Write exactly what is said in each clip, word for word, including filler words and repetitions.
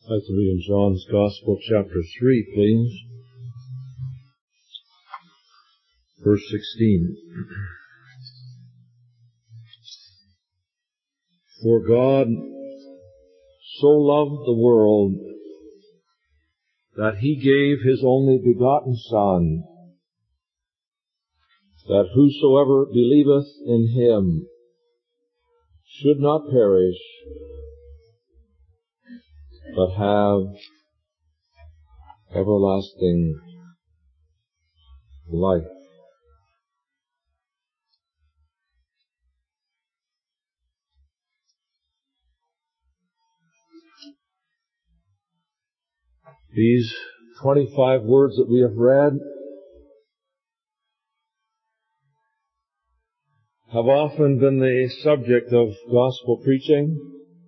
Let's read in John's Gospel, chapter three, please. Verse sixteen. For God so loved the world that He gave His only begotten Son, that whosoever believeth in Him should not perish, but have everlasting life. These twenty-five words that we have read have often been the subject of gospel preaching.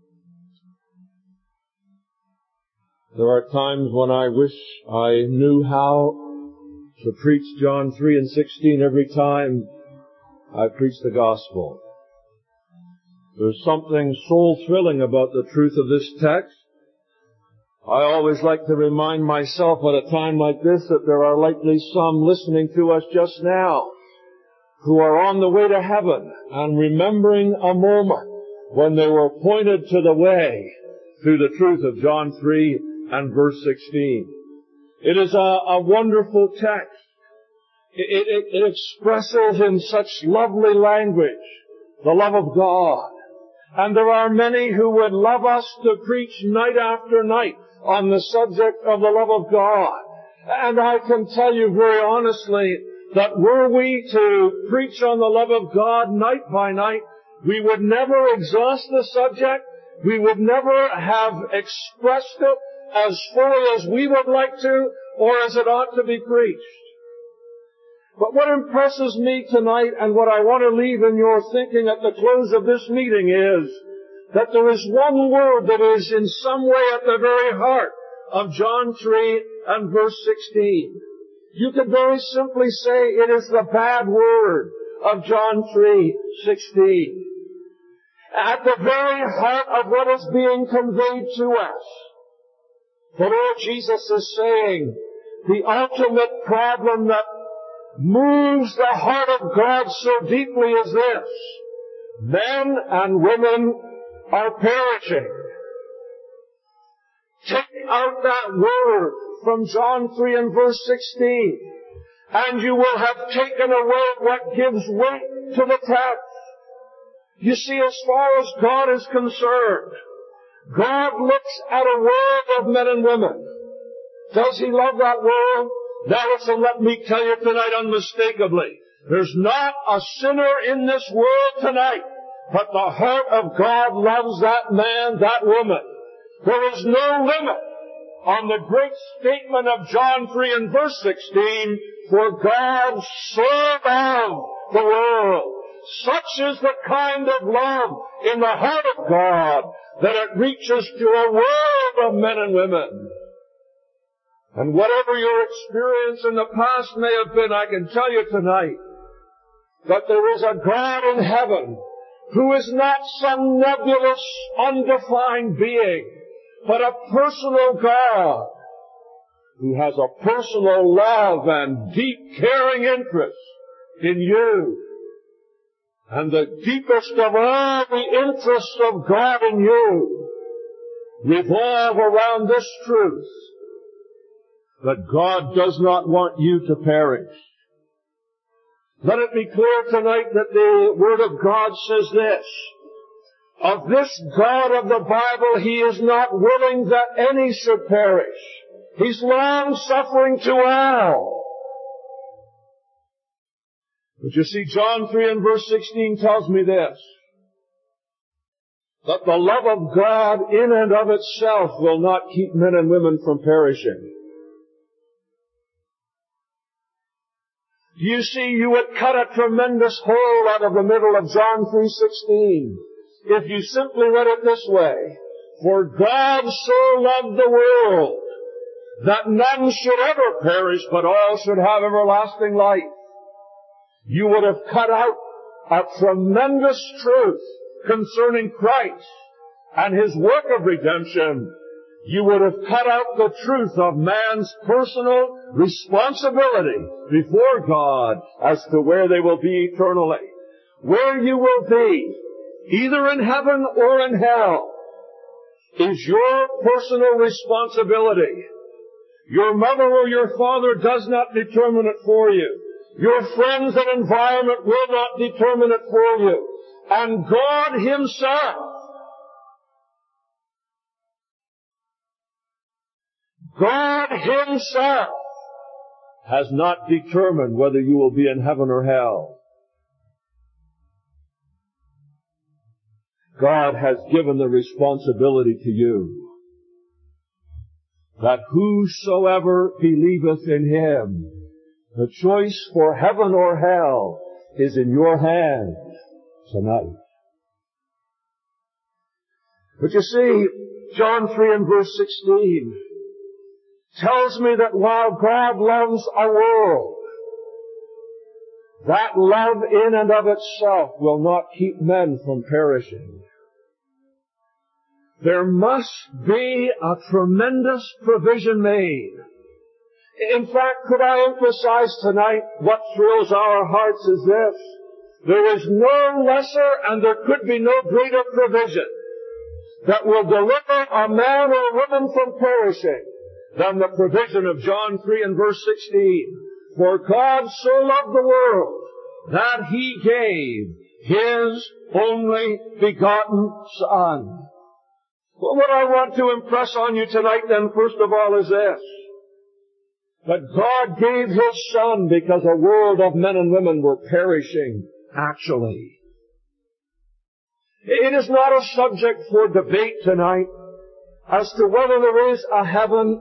There are times when I wish I knew how to preach John three and sixteen every time I preach the gospel. There's something soul-thrilling about the truth of this text. I always like to remind myself at a time like this that there are likely some listening to us just now who are on the way to heaven and remembering a moment when they were pointed to the way through the truth of John three and verse sixteen. It is a, a wonderful text. It, it, it expresses in such lovely language the love of God. And there are many who would love us to preach night after night on the subject of the love of God. And I can tell you very honestly that were we to preach on the love of God night by night, we would never exhaust the subject. We would never have expressed it as fully as we would like to, or as it ought to be preached. But what impresses me tonight, and what I want to leave in your thinking at the close of this meeting, is that there is one word that is in some way at the very heart of John three and verse sixteen. You could very simply say it is the bad word of John three sixteen. At the very heart of what is being conveyed to us, the Lord Jesus is saying the ultimate problem that moves the heart of God so deeply is this: men and women are perishing. Take out that word from John three and verse sixteen, and you will have taken away what gives weight to the text. You see, as far as God is concerned, God looks at a world of men and women. Does He love that world? Now listen, let me tell you tonight unmistakably, there's not a sinner in this world tonight, but the heart of God loves that man, that woman. There is no limit on the great statement of John three and verse sixteen, for God so loved the world. Such is the kind of love in the heart of God that it reaches to a world of men and women. And whatever your experience in the past may have been, I can tell you tonight that there is a God in heaven who is not some nebulous, undefined being, but a personal God who has a personal love and deep caring interest in you. And the deepest of all the interests of God in you revolve around this truth, that God does not want you to perish. Let it be clear tonight that the Word of God says this: of this God of the Bible, He is not willing that any should perish. He's long-suffering to all. But you see, John three and verse sixteen tells me this: that the love of God in and of itself will not keep men and women from perishing. You see, you would cut a tremendous hole out of the middle of John three sixteen if you simply read it this way: for God so loved the world that none should ever perish, but all should have everlasting life. You would have cut out a tremendous truth concerning Christ and His work of redemption you would have cut out the truth of man's personal responsibility before God as to where they will be eternally. Where you will be, either in heaven or in hell, is your personal responsibility. Your mother or your father does not determine it for you. Your friends and environment will not determine it for you. And God Himself, God Himself has not determined whether you will be in heaven or hell. God has given the responsibility to you, that whosoever believeth in Him, the choice for heaven or hell is in your hand tonight. But you see, John three and verse sixteen tells me that while God loves a world, that love in and of itself will not keep men from perishing. There must be a tremendous provision made. In fact, could I emphasize tonight what thrills our hearts is this: there is no lesser and there could be no greater provision that will deliver a man or woman from perishing than the provision of John three and verse sixteen. For God so loved the world that He gave His only begotten Son. Well, what I want to impress on you tonight then, first of all, is this: that God gave His Son because a world of men and women were perishing, actually. It is not a subject for debate tonight as to whether there is a heaven.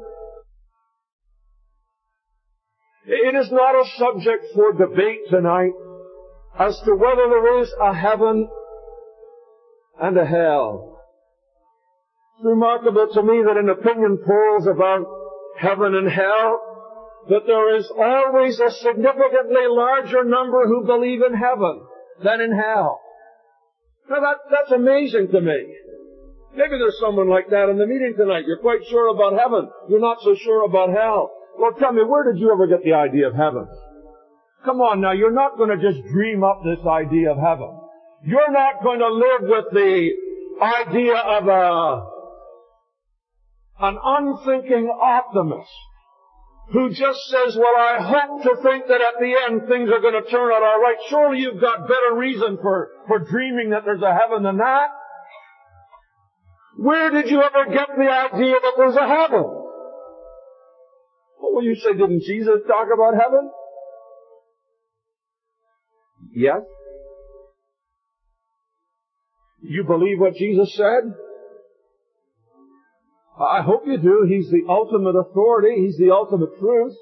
It is not a subject for debate tonight as to whether there is a heaven and a hell. It's remarkable to me that in opinion polls about heaven and hell, that there is always a significantly larger number who believe in heaven than in hell. Now that, that's amazing to me. Maybe there's someone like that in the meeting tonight. You're quite sure about heaven. You're not so sure about hell. Well, tell me, where did you ever get the idea of heaven? Come on now, you're not going to just dream up this idea of heaven. You're not going to live with the idea of a, an unthinking optimist who just says, well, I hope to think that at the end things are going to turn out all right. Surely you've got better reason for, for dreaming that there's a heaven than that. Where did you ever get the idea that there's a heaven? Well, you say, didn't Jesus talk about heaven? Yes. You believe what Jesus said? I hope you do. He's the ultimate authority. He's the ultimate truth.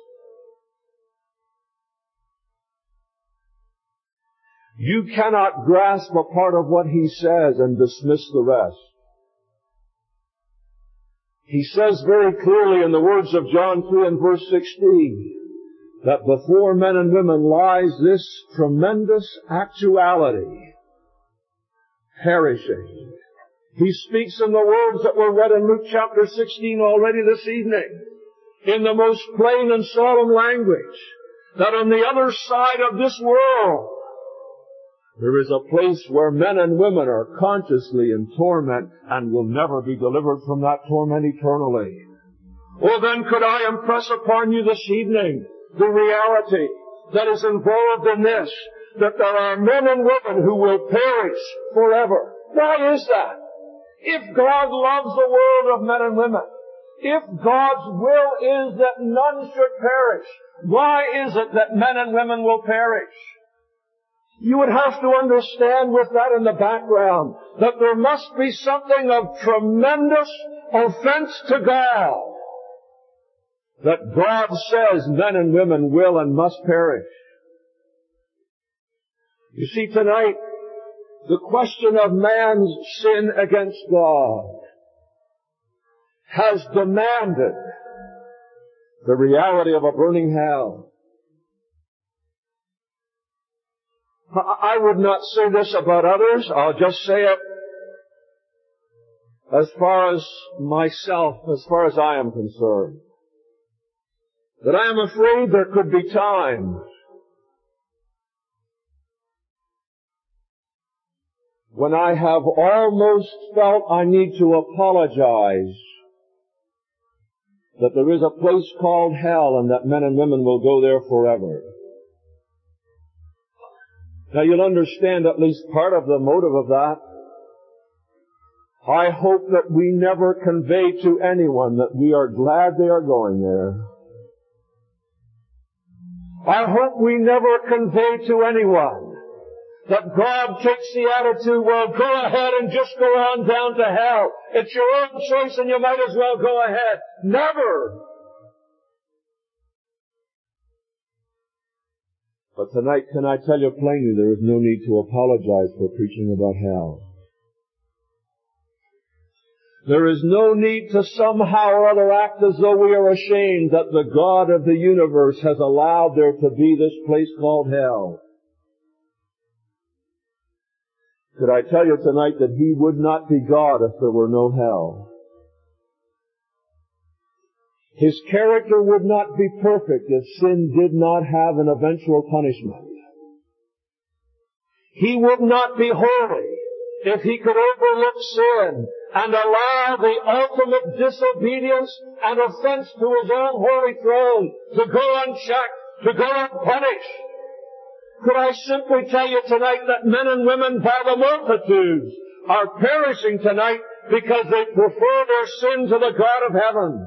You cannot grasp a part of what He says and dismiss the rest. He says very clearly in the words of John three and verse sixteen that before men and women lies this tremendous actuality, perishing. He speaks in the words that were read in Luke chapter sixteen already this evening, in the most plain and solemn language, that on the other side of this world, there is a place where men and women are consciously in torment and will never be delivered from that torment eternally. Well, then could I impress upon you this evening the reality that is involved in this, that there are men and women who will perish forever. Why is that? If God loves the world of men and women, if God's will is that none should perish, why is it that men and women will perish? You would have to understand with that in the background that there must be something of tremendous offense to God, that God says men and women will and must perish. You see, tonight, the question of man's sin against God has demanded the reality of a burning hell. I would not say this about others. I'll just say it as far as myself, as far as I am concerned, that I am afraid there could be times when I have almost felt I need to apologize that there is a place called hell and that men and women will go there forever. Now you'll understand at least part of the motive of that. I hope that we never convey to anyone that we are glad they are going there. I hope we never convey to anyone that God takes the attitude, well, go ahead and just go on down to hell. It's your own choice and you might as well go ahead. Never! But tonight, can I tell you plainly, there is no need to apologize for preaching about hell. There is no need to somehow or other act as though we are ashamed that the God of the universe has allowed there to be this place called hell. Could I tell you tonight that He would not be God if there were no hell? His character would not be perfect if sin did not have an eventual punishment. He would not be holy if He could overlook sin and allow the ultimate disobedience and offense to His own holy throne to go unchecked, to go unpunished. Could I simply tell you tonight that men and women by the multitudes are perishing tonight because they prefer their sin to the God of heaven?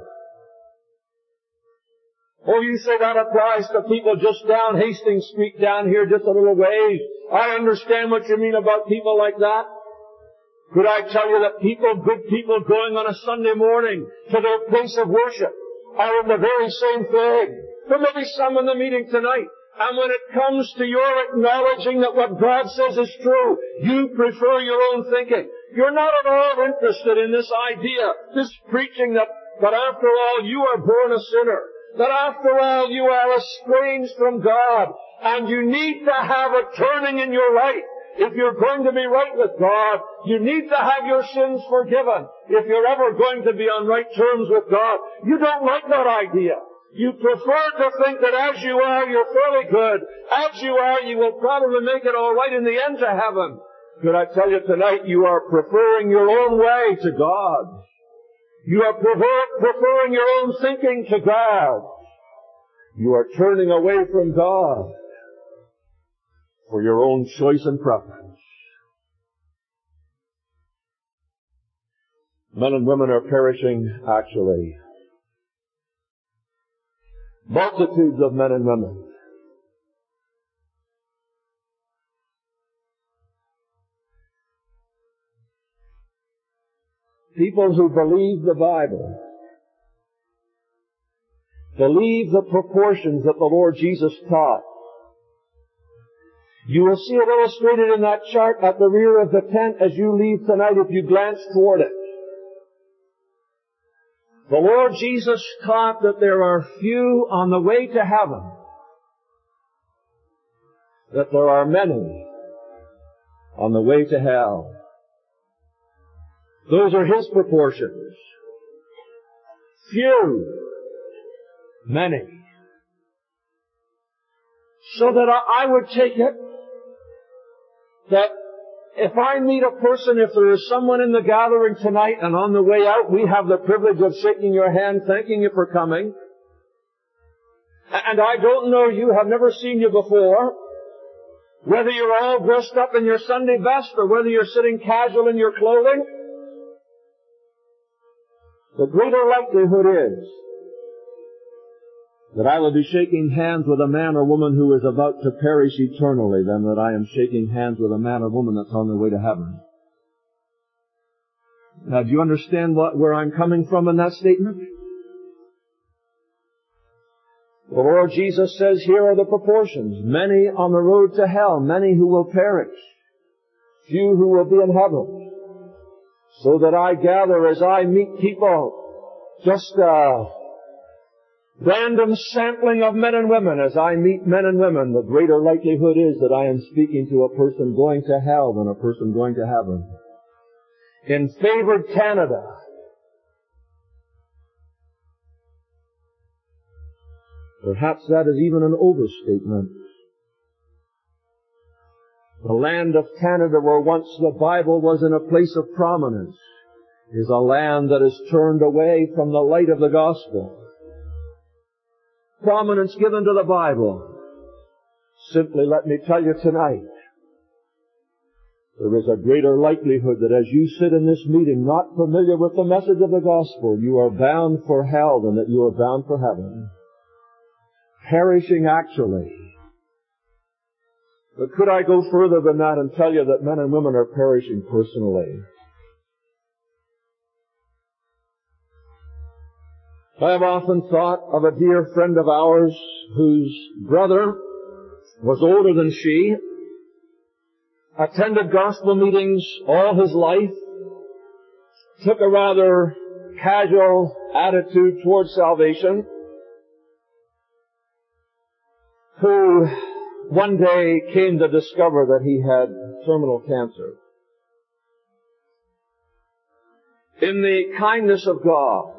Oh, you say that applies to people just down Hastings Street down here, just a little ways. I understand what you mean about people like that. Could I tell you that people, good people going on a Sunday morning to their place of worship are in the very same thing? There may be some in the meeting tonight. And when it comes to your acknowledging that what God says is true, you prefer your own thinking. You're not at all interested in this idea, this preaching that, that after all you are born a sinner, that after all you are estranged from God, and you need to have a turning in your life. If you're going to be right with God, you need to have your sins forgiven. If you're ever going to be on right terms with God, you don't like that idea. You prefer to think that as you are, you're fairly good. As you are, you will probably make it all right in the end to heaven. Could I tell you tonight, you are preferring your own way to God. You are prefer- preferring your own thinking to God. You are turning away from God for your own choice and preference. Men and women are perishing, actually. Multitudes of men and women. People who believe the Bible, believe the proportions that the Lord Jesus taught. You will see it illustrated in that chart at the rear of the tent as you leave tonight if you glance toward it. The Lord Jesus taught that there are few on the way to heaven, that there are many on the way to hell. Those are His proportions. Few, many. So that I would take it that if I meet a person, if there is someone in the gathering tonight and on the way out, we have the privilege of shaking your hand, thanking you for coming. And I don't know you, have never seen you before. Whether you're all dressed up in your Sunday best or whether you're sitting casual in your clothing, the greater likelihood is that I will be shaking hands with a man or woman who is about to perish eternally than that I am shaking hands with a man or woman that's on their way to heaven. Now, do you understand what, where I'm coming from in that statement? The Lord Jesus says here are the proportions. Many on the road to hell, many who will perish, few who will be in heaven. So that I gather as I meet people, just uh random sampling of men and women. As I meet men and women, the greater likelihood is that I am speaking to a person going to hell than a person going to heaven. in favored Canada. Perhaps that is even an overstatement. The land of Canada, where once the Bible was in a place of prominence, is a land that is turned away from the light of the gospel. Prominence given to the Bible. Simply let me tell you tonight, there is a greater likelihood that as you sit in this meeting not familiar with the message of the gospel, you are bound for hell than that you are bound for heaven. Perishing actually. But could I go further than that and tell you that men and women are perishing personally? I have often thought of a dear friend of ours whose brother was older than she, attended gospel meetings all his life, took a rather casual attitude towards salvation, who one day came to discover that he had terminal cancer. In the kindness of God,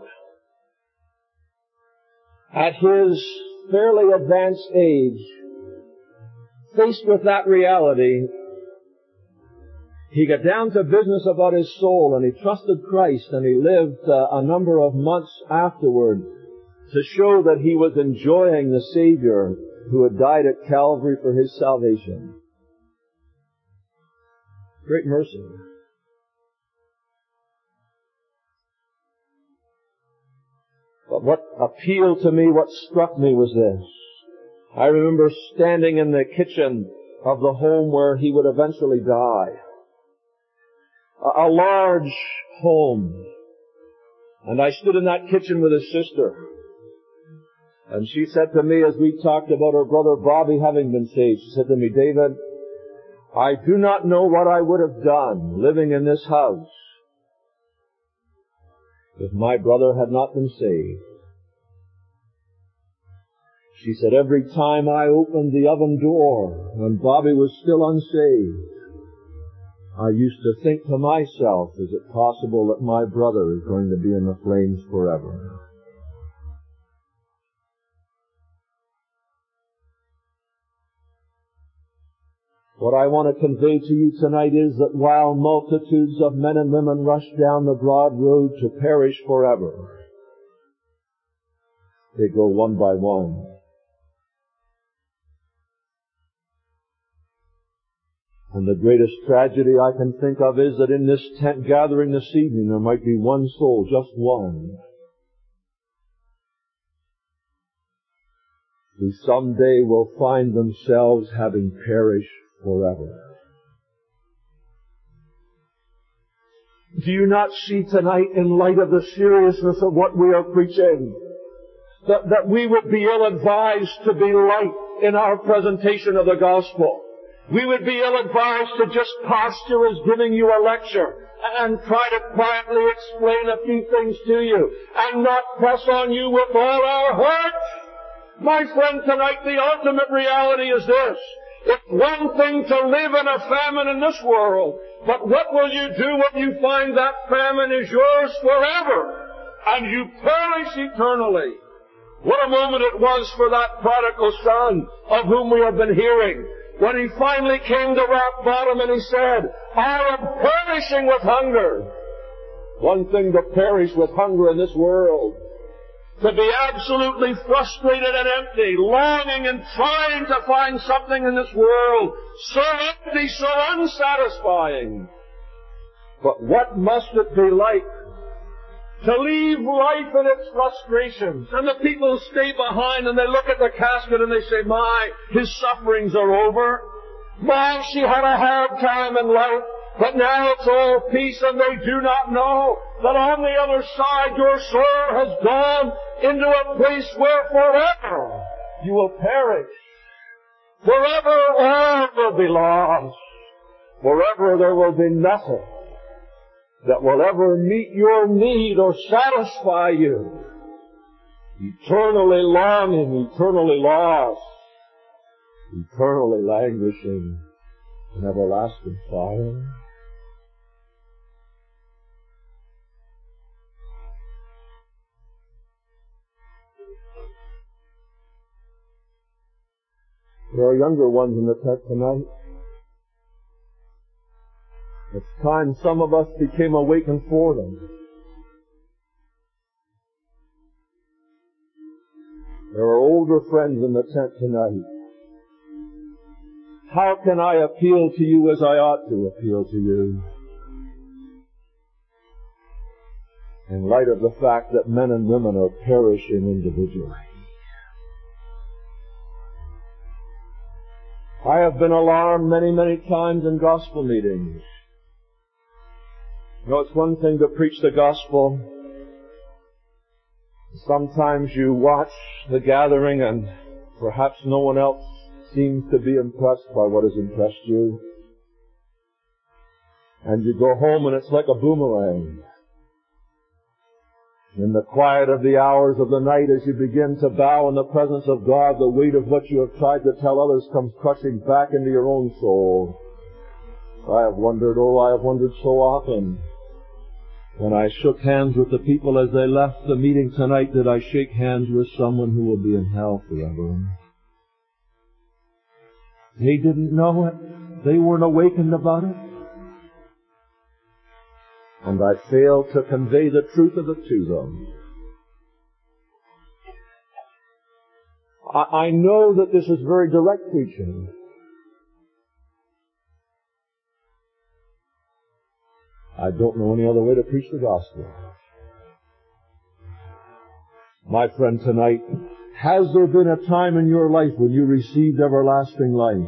at his fairly advanced age, faced with that reality, he got down to business about his soul, and he trusted Christ, and he lived uh, a number of months afterward to show that he was enjoying the Savior who had died at Calvary for his salvation. Great mercy. But what appealed to me, what struck me was this. I remember standing in the kitchen of the home where he would eventually die. A, a large home. And I stood in that kitchen with his sister. And she said to me, as we talked about her brother Bobby having been saved, she said to me, David, I do not know what I would have done living in this house if my brother had not been saved. She said, every time I opened the oven door when Bobby was still unsaved, I used to think to myself, is it possible that my brother is going to be in the flames forever? What I want to convey to you tonight is that while multitudes of men and women rush down the broad road to perish forever, they go one by one. And the greatest tragedy I can think of is that in this tent gathering this evening there might be one soul, just one, who someday will find themselves having perished forever. Do you not see tonight, in light of the seriousness of what we are preaching, that, that we would be ill-advised to be light in our presentation of the gospel? We would be ill-advised to just posture as giving you a lecture and try to quietly explain a few things to you and not press on you with all our heart. My friend, tonight the ultimate reality is this. It's one thing to live in a famine in this world, but what will you do when you find that famine is yours forever and you perish eternally? What a moment it was for that prodigal son of whom we have been hearing, when he finally came to rock bottom and he said, I am perishing with hunger. One thing to perish with hunger in this world, to be absolutely frustrated and empty, longing and trying to find something in this world, so empty, so unsatisfying. But what must it be like to leave life in its frustrations? And the people stay behind and they look at the casket and they say, my, his sufferings are over. My, she had a hard time in life, but now it's all peace, and they do not know that on the other side your soul has gone into a place where forever you will perish. Forever all will be lost. Forever there will be nothing that will ever meet your need or satisfy you. Eternally longing, eternally lost, eternally languishing in everlasting fire. There are younger ones in the text tonight. It's time some of us became awakened for them. There are older friends in the tent tonight. How can I appeal to you as I ought to appeal to you? In light of the fact that men and women are perishing individually. I have been alarmed many, many times in gospel meetings. You know, it's one thing to preach the gospel. Sometimes you watch the gathering and perhaps no one else seems to be impressed by what has impressed you. And you go home and it's like a boomerang. In the quiet of the hours of the night, as you begin to bow in the presence of God, the weight of what you have tried to tell others comes crushing back into your own soul. I have wondered, oh, I have wondered so often, when I shook hands with the people as they left the meeting tonight, did I shake hands with someone who will be in hell forever? They didn't know it. They weren't awakened about it. And I failed to convey the truth of it to them. I, I know that this is very direct preaching. I don't know any other way to preach the gospel. My friend, tonight, has there been a time in your life when you received everlasting life?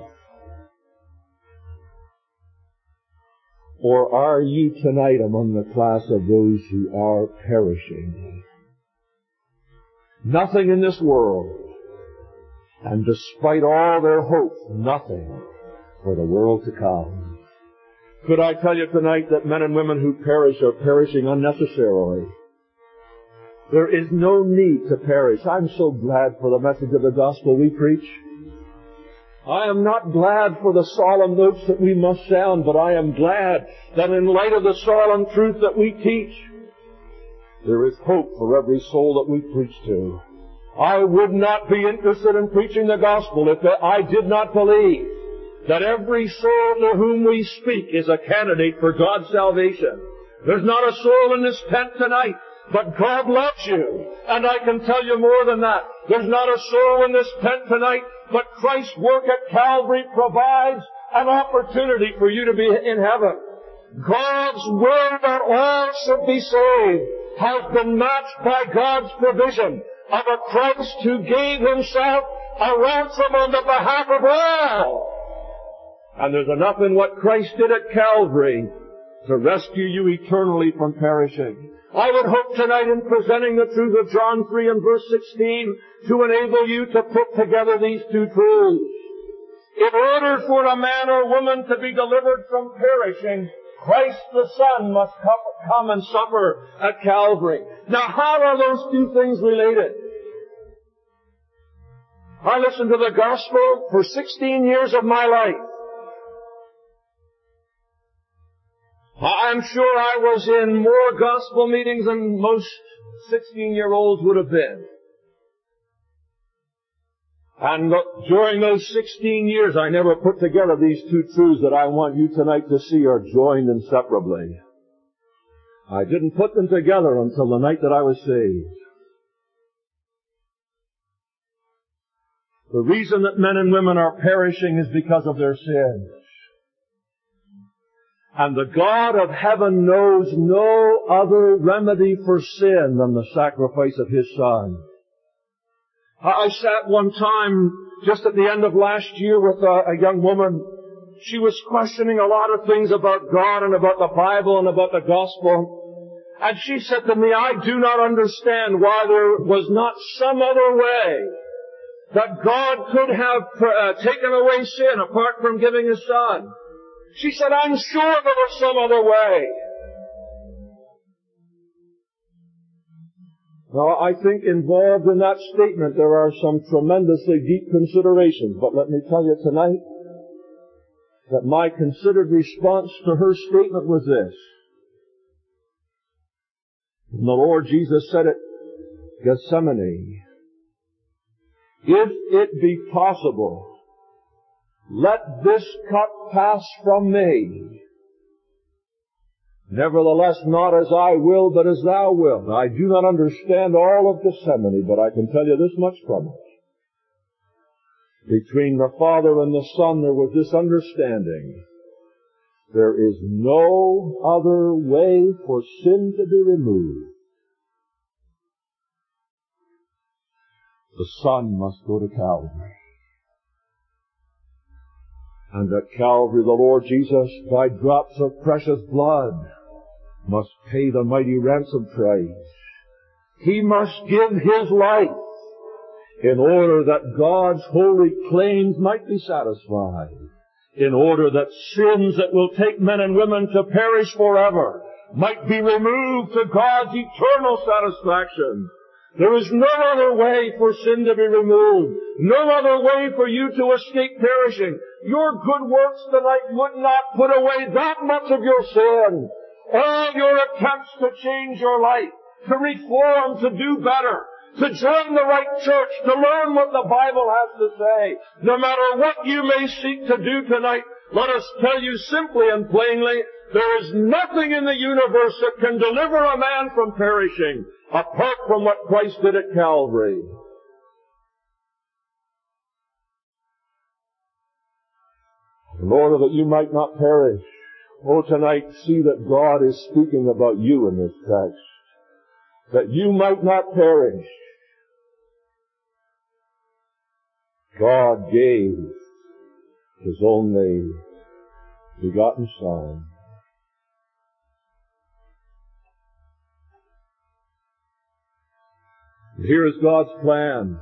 Or are you tonight among the class of those who are perishing? Nothing in this world, and despite all their hopes, nothing for the world to come. Could I tell you tonight that men and women who perish are perishing unnecessarily? There is no need to perish. I'm so glad for the message of the gospel we preach. I am not glad for the solemn notes that we must sound, but I am glad that in light of the solemn truth that we teach, there is hope for every soul that we preach to. I would not be interested in preaching the gospel if I did not believe that every soul to whom we speak is a candidate for God's salvation. There's not a soul in this tent tonight, but God loves you. And I can tell you more than that. There's not a soul in this tent tonight, but Christ's work at Calvary provides an opportunity for you to be in heaven. God's will that all should be saved has been matched by God's provision of a Christ who gave Himself a ransom on the behalf of all. And there's enough in what Christ did at Calvary to rescue you eternally from perishing. I would hope tonight in presenting the truth of John three and verse sixteen to enable you to put together these two truths. In order for a man or woman to be delivered from perishing, Christ the Son must come and suffer at Calvary. Now, how are those two things related? I listened to the gospel for sixteen years of my life. I'm sure I was in more gospel meetings than most sixteen-year-olds would have been. And during those sixteen years, I never put together these two truths that I want you tonight to see are joined inseparably. I didn't put them together until the night that I was saved. The reason that men and women are perishing is because of their sins. And the God of heaven knows no other remedy for sin than the sacrifice of His Son. I sat one time just at the end of last year with a, a young woman. She was questioning a lot of things about God and about the Bible and about the gospel. And she said to me, I do not understand why there was not some other way that God could have uh, taken away sin apart from giving His Son. She said, I'm sure there was some other way. Now, I think involved in that statement there are some tremendously deep considerations. But let me tell you tonight that my considered response to her statement was this. And the Lord Jesus said at Gethsemane, if it be possible, let this cup pass from me. Nevertheless, not as I will, but as thou wilt. I do not understand all of Gethsemane, but I can tell you this much from it. Between the Father and the Son, there was this understanding. There is no other way for sin to be removed. The Son must go to Calvary. And at Calvary, the Lord Jesus, by drops of precious blood, must pay the mighty ransom price. He must give His life in order that God's holy claims might be satisfied, in order that sins that will take men and women to perish forever might be removed to God's eternal satisfaction. There is no other way for sin to be removed, no other way for you to escape perishing. Your good works tonight would not put away that much of your sin. All your attempts to change your life, to reform, to do better, to join the right church, to learn what the Bible has to say. No matter what you may seek to do tonight, let us tell you simply and plainly, there is nothing in the universe that can deliver a man from perishing apart from what Christ did at Calvary. In order that you might not perish, oh, tonight see that God is speaking about you in this text. That you might not perish. God gave His only begotten Son. Here is God's plan.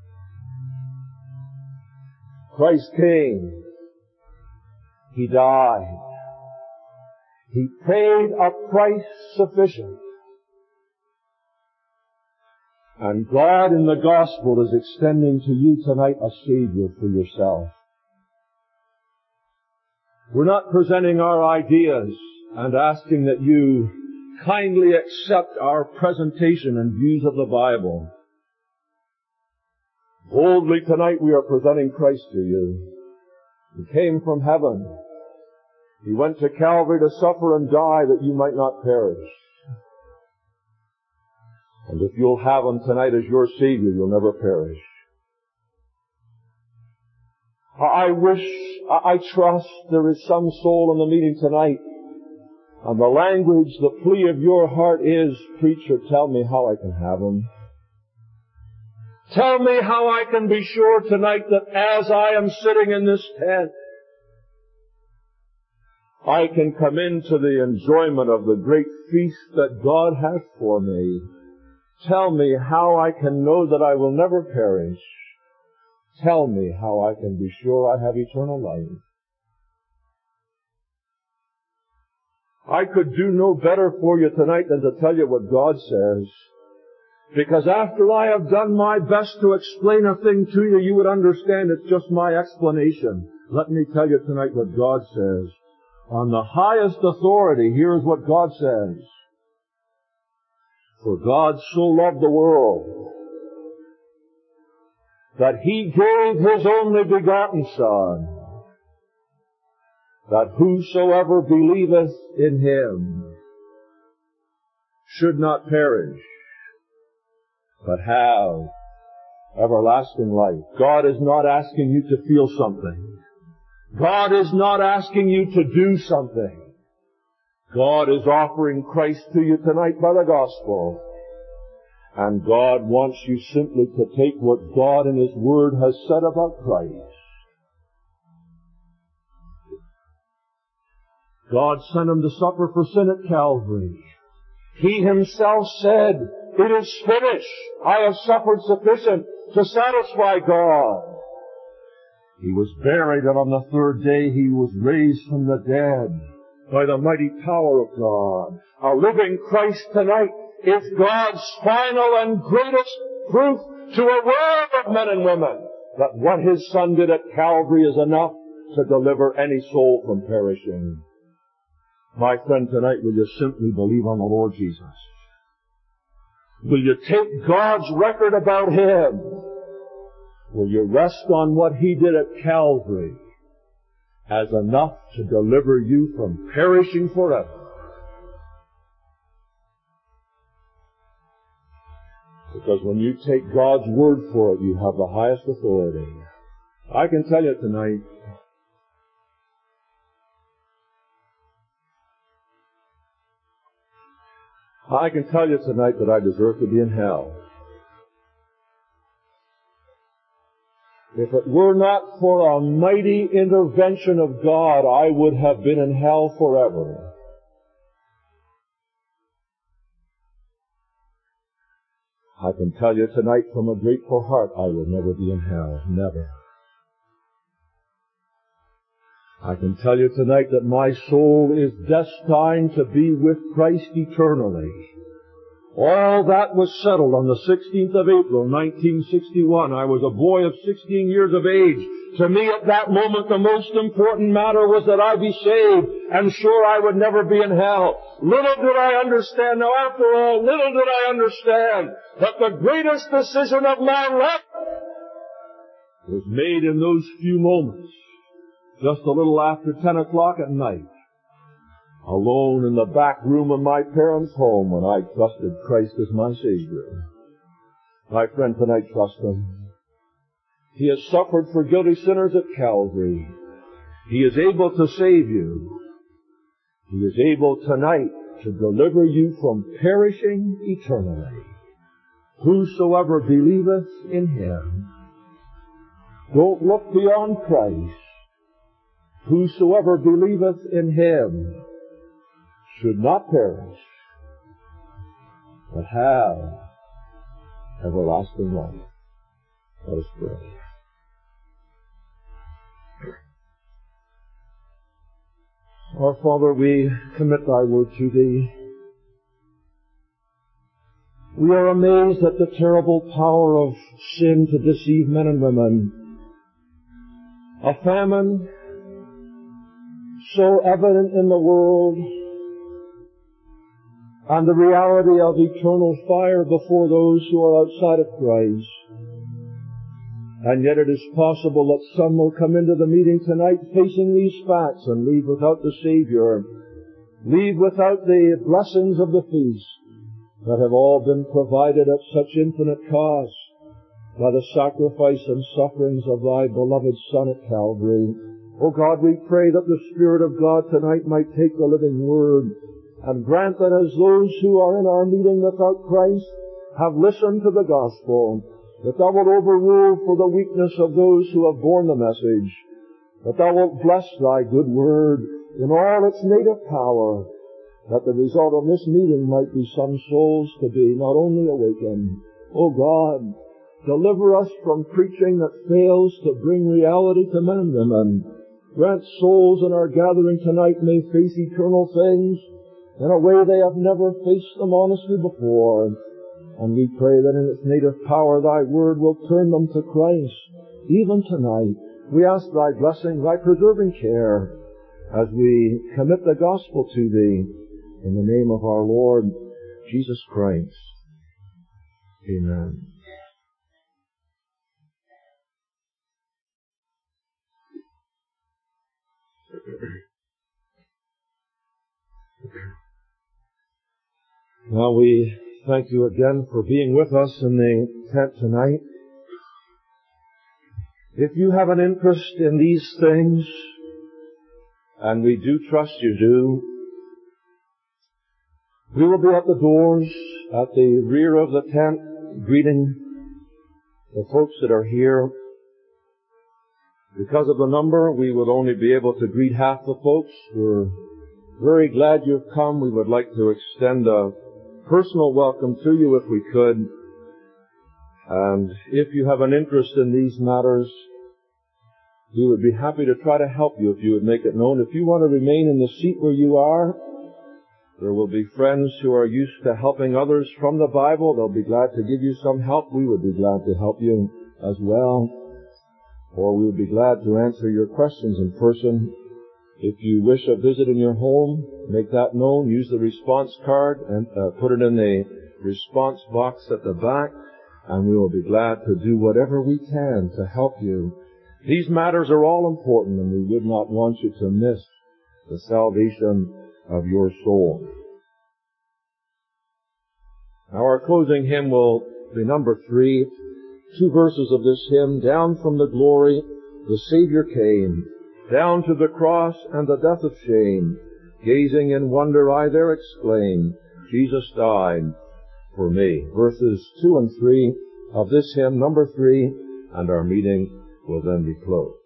Christ came. He died. He paid a price sufficient. And God in the gospel is extending to you tonight a Savior for yourself. We're not presenting our ideas and asking that you kindly accept our presentation and views of the Bible. Boldly tonight we are presenting Christ to you. He came from heaven. He went to Calvary to suffer and die that you might not perish. And if you'll have Him tonight as your Savior, you'll never perish. I wish, I trust there is some soul in the meeting tonight, and the language, the plea of your heart is, preacher, tell me how I can have Him. Tell me how I can be sure tonight that as I am sitting in this tent, I can come into the enjoyment of the great feast that God has for me. Tell me how I can know that I will never perish. Tell me how I can be sure I have eternal life. I could do no better for you tonight than to tell you what God says. Because after I have done my best to explain a thing to you, you would understand it's just my explanation. Let me tell you tonight what God says. On the highest authority, here is what God says. For God so loved the world that He gave His only begotten Son, that whosoever believeth in Him should not perish, but have everlasting life. God is not asking you to feel something. God is not asking you to do something. God is offering Christ to you tonight by the gospel. And God wants you simply to take what God in His Word has said about Christ. God sent Him to suffer for sin at Calvary. He Himself said, it is finished. I have suffered sufficient to satisfy God. He was buried, and on the third day He was raised from the dead by the mighty power of God. A living Christ tonight is God's final and greatest proof to a world of men and women that what His Son did at Calvary is enough to deliver any soul from perishing. My friend, tonight will you simply believe on the Lord Jesus? Will you take God's record about Him? Will you rest on what He did at Calvary as enough to deliver you from perishing forever. Because when you take God's word for it, you have the highest authority. I can tell you tonight, I can tell you tonight that I deserve to be in hell. If it were not for a mighty intervention of God, I would have been in hell forever. I can tell you tonight from a grateful heart, I will never be in hell. Never. I can tell you tonight that my soul is destined to be with Christ eternally. All that was settled on the sixteenth of April, nineteen sixty-one. I was a boy of sixteen years of age. To me at that moment the most important matter was that I be saved, and sure I would never be in hell. Little did I understand, now after all, little did I understand that the greatest decision of my life was made in those few moments, just a little after ten o'clock at night, alone in the back room of my parents' home when I trusted Christ as my Savior. My friend, tonight trust Him. He has suffered for guilty sinners at Calvary. He is able to save you. He is able tonight to deliver you from perishing eternally. Whosoever believeth in Him. Don't look beyond Christ. Whosoever believeth in Him should not perish, but have everlasting life. Let us pray. Our Father, we commit Thy word to Thee. We are amazed at the terrible power of sin to deceive men and women. A famine so evident in the world, and the reality of eternal fire before those who are outside of Christ. And yet it is possible that some will come into the meeting tonight facing these facts and leave without the Savior, leave without the blessings of the feast that have all been provided at such infinite cost by the sacrifice and sufferings of Thy beloved Son at Calvary. Oh God, we pray that the Spirit of God tonight might take the living Word and grant that as those who are in our meeting without Christ have listened to the gospel, that Thou wilt overrule for the weakness of those who have borne the message, that Thou wilt bless Thy good Word in all its native power, that the result of this meeting might be some souls to be not only awakened. O God, deliver us from preaching that fails to bring reality to men and women. Grant souls in our gathering tonight may face eternal things in a way they have never faced them honestly before. And we pray that in its native power Thy Word will turn them to Christ. Even tonight, we ask Thy blessing, Thy preserving care, as we commit the gospel to Thee, in the name of our Lord Jesus Christ. Amen. Now we thank You again for being with us in the tent tonight. If you have an interest in these things, and we do trust you do, we will be at the doors at the rear of the tent greeting the folks that are here. Because of the number, we will only be able to greet half the folks. We're very glad you've come. We would like to extend a personal welcome to you if we could. And if you have an interest in these matters, we would be happy to try to help you if you would make it known. If you want to remain in the seat where you are, there will be friends who are used to helping others from the Bible. They'll be glad to give you some help. We would be glad to help you as well. Or we would be glad to answer your questions in person. If you wish a visit in your home, make that known. Use the response card and uh, put it in the response box at the back, and we will be glad to do whatever we can to help you These matters are all important, and we would not want you to miss the salvation of your soul. Now our closing hymn will be number three. Two verses of this hymn. Down from the glory the Savior came, down to the cross and the death of shame. Gazing in wonder I there exclaim, Jesus died for me. Verses two and three of this hymn, number three, and our meeting will then be closed.